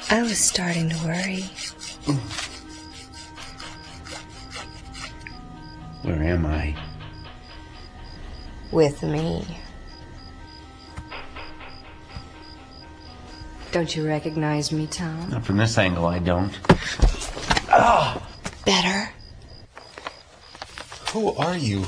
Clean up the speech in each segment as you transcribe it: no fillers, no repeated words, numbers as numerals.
I was starting to worry. Where am I? With me. Don't you recognize me, Tom? Not from this angle, I don't. Better? Who are you?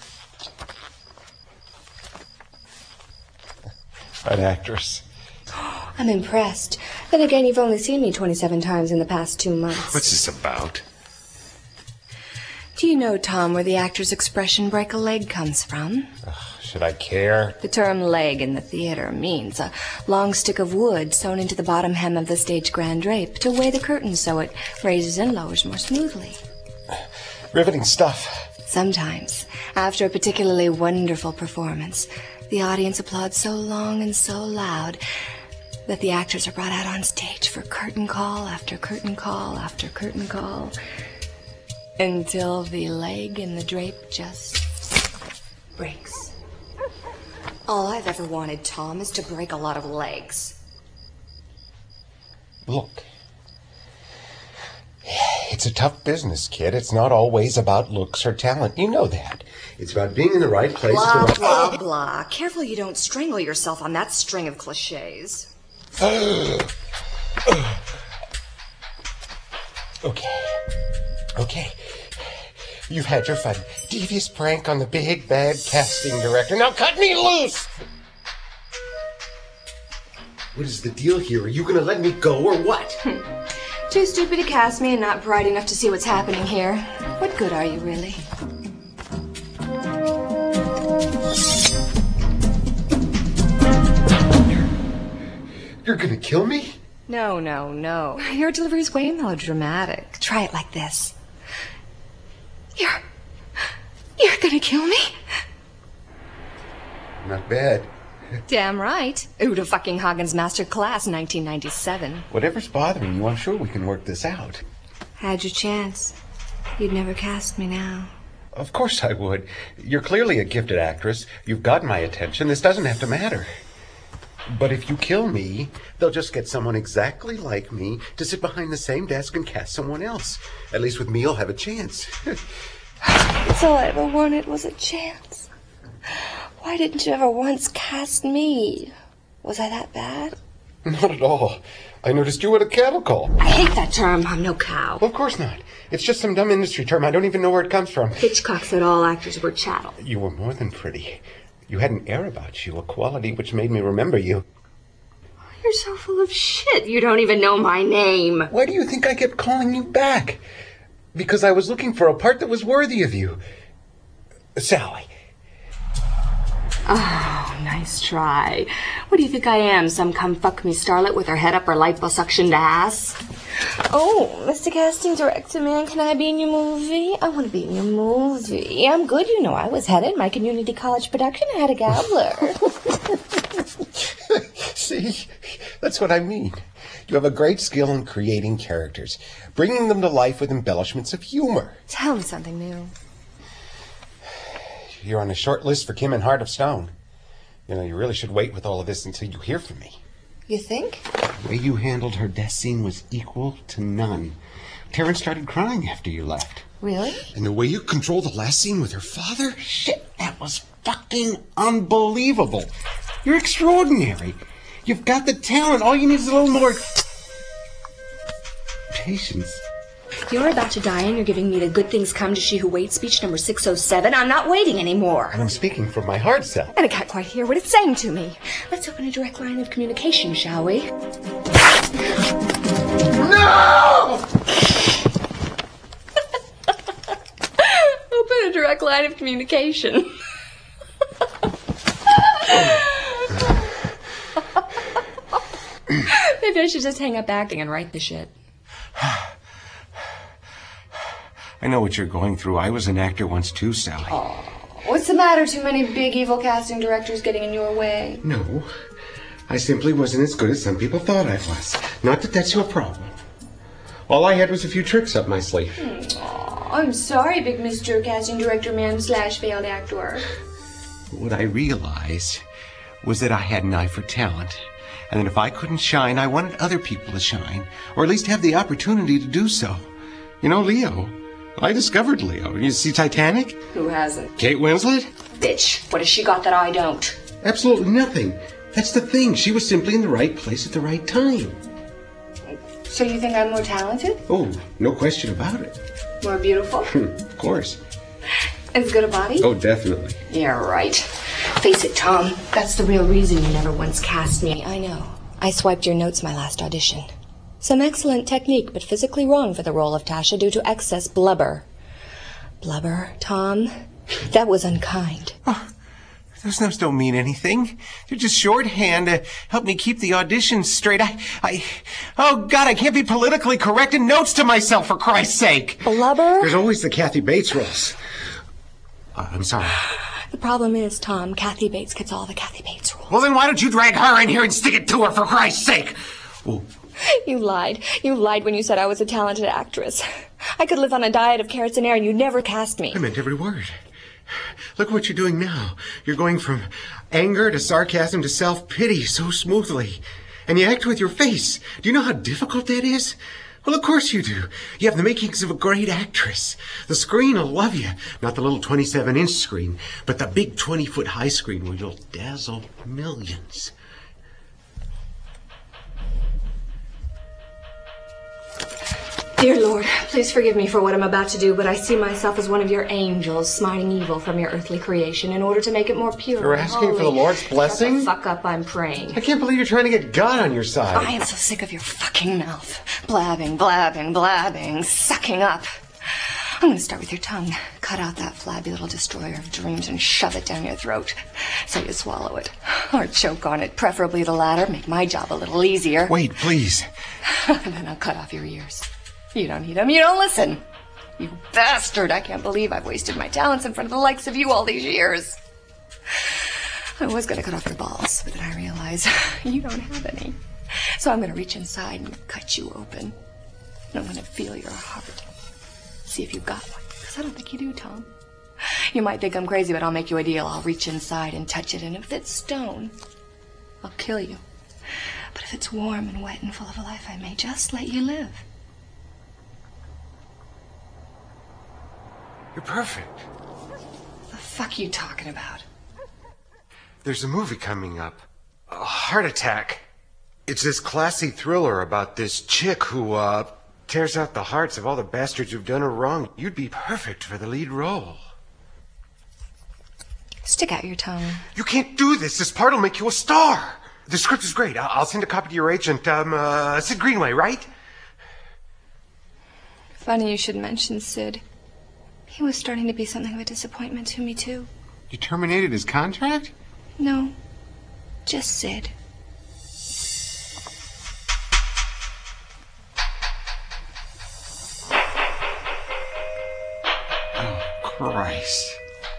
An actress. I'm impressed. Then again, you've only seen me 27 times in the past 2 months. What's this about? Do you know, Tom, where the actor's expression break a leg comes from? Should I care? The term leg in the theater means a long stick of wood sewn into the bottom hem of the stage grand drape to weigh the curtain so it raises and lowers more smoothly. Riveting stuff. Sometimes, after a particularly wonderful performance, the audience applauds so long and so loud that the actors are brought out on stage for curtain call after curtain call after curtain call until the leg in the drape just breaks. All I've ever wanted, Tom, is to break a lot of legs. Look. It's a tough business, kid. It's not always about looks or talent. You know that. It's about being in the right place. Blah, blah, blah. Careful you don't strangle yourself on that string of cliches. Okay. You've had your fun. Devious prank on the big, bad casting director. Now cut me loose! What is the deal here? Are you going to let me go or what? Too stupid to cast me and not bright enough to see what's happening here. What good are you, really? You're going to kill me? No. Your delivery's way melodramatic. Try it like this. You're gonna kill me? Not bad. Damn right. Uda fucking Hagen's Master Class, 1997. Whatever's bothering you, I'm sure we can work this out. Had your chance. You'd never cast me now. Of course I would. You're clearly a gifted actress. You've got my attention. This doesn't have to matter. But if you kill me, they'll just get someone exactly like me to sit behind the same desk and cast someone else. At least with me, you'll have a chance. That's all I ever wanted was a chance. Why didn't you ever once cast me? Was I that bad? Not at all. I noticed you at a cattle call. I hate that term. I'm no cow. Well, of course not. It's just some dumb industry term. I don't even know where it comes from. Hitchcock said all actors were chattel. You were more than pretty. You had an air about you, a quality which made me remember you. You're so full of shit. You don't even know my name. Why do you think I kept calling you back? Because I was looking for a part that was worthy of you. Sally. Oh, nice try. What do you think I am, some come-fuck-me starlet with her head up her liposuctioned ass? Oh, Mr. Casting Director, man, can I be in your movie? I want to be in your movie. I'm good, you know. I was head in my community college production. I had a gabbler. See, that's what I mean. You have a great skill in creating characters, bringing them to life with embellishments of humor. Tell me something new. You're on a short list for Kim and Heart of Stone. You know, you really should wait with all of this until you hear from me. You think? The way you handled her death scene was equal to none. Terrence started crying after you left. Really? And the way you controlled the last scene with her father? Shit, that was fucking unbelievable. You're extraordinary. You've got the talent. All you need is a little more patience. You're about to die and you're giving me the good things come to she who waits speech number 607. I'm not waiting anymore. And I'm speaking from my heart, Sal. And I can't quite hear what it's saying to me. Let's open a direct line of communication, shall we? No! Open a direct line of communication. Maybe I should just hang up acting and write the shit. I know what you're going through. I was an actor once too, Sally. Oh, what's the matter? Too many big evil casting directors getting in your way? No. I simply wasn't as good as some people thought I was. Not that that's your problem. All I had was a few tricks up my sleeve. Oh, I'm sorry, big Mr. Casting Director Man / failed actor. What I realized was that I had an eye for talent. And then if I couldn't shine, I wanted other people to shine, or at least have the opportunity to do so. You know, Leo. I discovered Leo. You see Titanic? Who hasn't? Kate Winslet? Bitch, what has she got that I don't? Absolutely nothing. That's the thing. She was simply in the right place at the right time. So you think I'm more talented? Oh, no question about it. More beautiful? Of course. As good a body? Oh, definitely. Yeah, right. Face it, Tom. That's the real reason you never once cast me. I know. I swiped your notes my last audition. Some excellent technique, but physically wrong for the role of Tasha due to excess blubber. Blubber, Tom? That was unkind. Oh, those notes don't mean anything. They're just shorthand to help me keep the auditions straight. Oh, God, I can't be politically correct in notes to myself, for Christ's sake. Blubber? There's always the Kathy Bates roles. I'm sorry. The problem is, Tom, Kathy Bates gets all the Kathy Bates roles. Well, then why don't you drag her in here and stick it to her, for Christ's sake? Oh. You lied. You lied when you said I was a talented actress. I could live on a diet of carrots and air and you'd never cast me. I meant every word. Look what you're doing now. You're going from anger to sarcasm to self-pity so smoothly. And you act with your face. Do you know how difficult that is? Well, of course you do. You have the makings of a great actress. The screen will love you. Not the little 27-inch screen, but the big 20-foot high screen where you'll dazzle millions. Dear Lord, please forgive me for what I'm about to do, but I see myself as one of your angels, smiting evil from your earthly creation in order to make it more pure. You're asking for the Lord's blessing? Shut the fuck up, I'm praying. I can't believe you're trying to get God on your side. I am so sick of your fucking mouth. Blabbing, blabbing, blabbing, sucking up. I'm going to start with your tongue. Cut out that flabby little destroyer of dreams and shove it down your throat so you swallow it. Or choke on it, preferably the latter. Make my job a little easier. Wait, please. Then I'll cut off your ears. You don't need them. You don't listen. You bastard. I can't believe I've wasted my talents in front of the likes of you all these years. I was going to cut off your balls, but then I realized you don't have any. So I'm going to reach inside and cut you open. And I'm going to feel your heart. See if you've got one. Because I don't think you do, Tom. You might think I'm crazy, but I'll make you a deal. I'll reach inside and touch it, and if it's stone, I'll kill you. But if it's warm and wet and full of life, I may just let you live. You're perfect. The fuck you talking about? There's a movie coming up. A Heart Attack. It's this classy thriller about this chick who, tears out the hearts of all the bastards who've done her wrong. You'd be perfect for the lead role. Stick out your tongue. You can't do this. This part will make you a star. The script is great. I'll send a copy to your agent, Sid Greenway, right? Funny you should mention Sid. He was starting to be something of a disappointment to me, too. You terminated his contract? No, just Sid. Christ.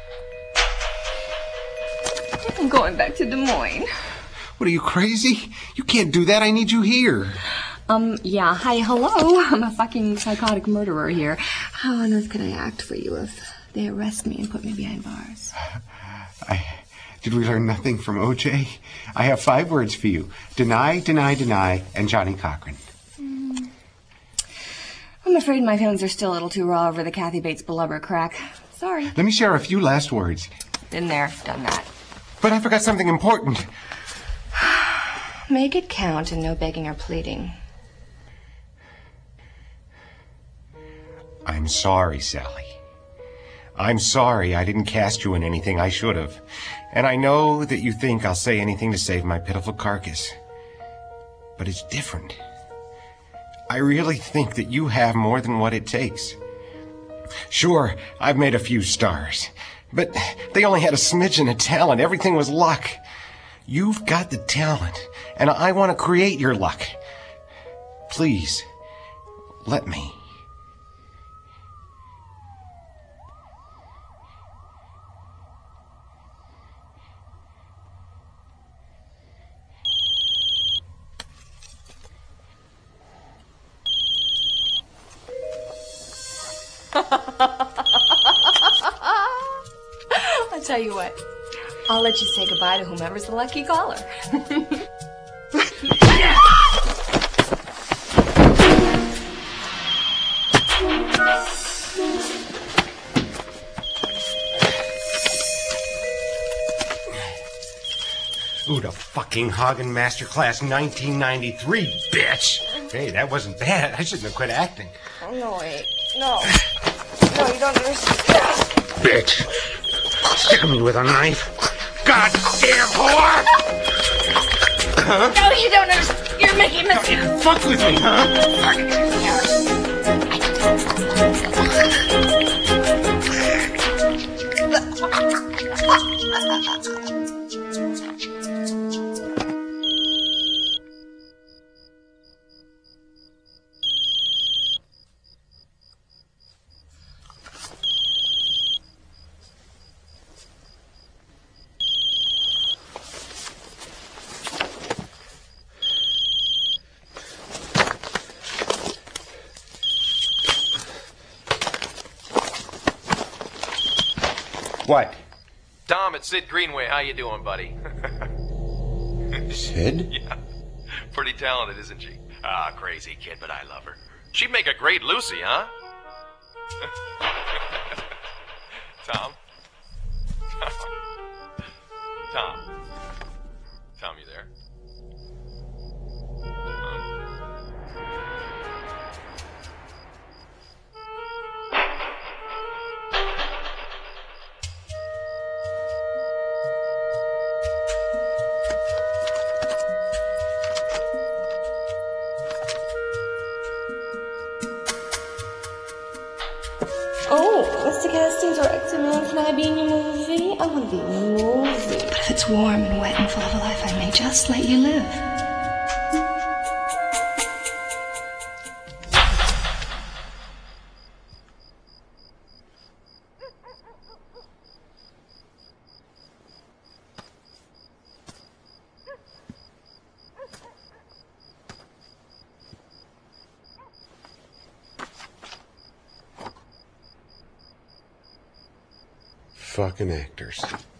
I'm going back to Des Moines. What, are you crazy? You can't do that. I need you here. Yeah, hi, hello. I'm a fucking psychotic murderer here. How on earth could I act for you if they arrest me and put me behind bars? Did we learn nothing from O.J.? I have 5 words for you. Deny, deny, deny, and Johnny Cochran. I'm afraid my feelings are still a little too raw over the Kathy Bates blubber crack. Sorry. Let me share a few last words. Been there, done that. But I forgot something important. Make it count and no begging or pleading. I'm sorry, Sally. I'm sorry I didn't cast you in anything I should have. And I know that you think I'll say anything to save my pitiful carcass. But it's different. I really think that you have more than what it takes. Sure, I've made a few stars, but they only had a smidgen of talent. Everything was luck. You've got the talent, and I want to create your luck. Please, let me. I'll tell you what. I'll let you say goodbye to whomever's the lucky caller. Buddha fucking Hagen Masterclass 1993, bitch! Hey, that wasn't bad. I shouldn't have quit acting. Oh, no, wait. No. No, you don't understand. Bitch! Stab me with a knife! Goddamn whore! Huh? No, you don't understand. You're making me... Fuck with me, huh? What? Tom, it's Sid Greenway. How you doing, buddy? Sid? Yeah. Pretty talented, isn't she? Ah, crazy kid, but I love her. She'd make a great Lucy, huh? Tom? Tom? Tom, you there? Oh, Mr. Casting Director, man, can I be in your movie? I want to be in your movie. But if it's warm and wet and full of life, I may just let you live. Fucking actors.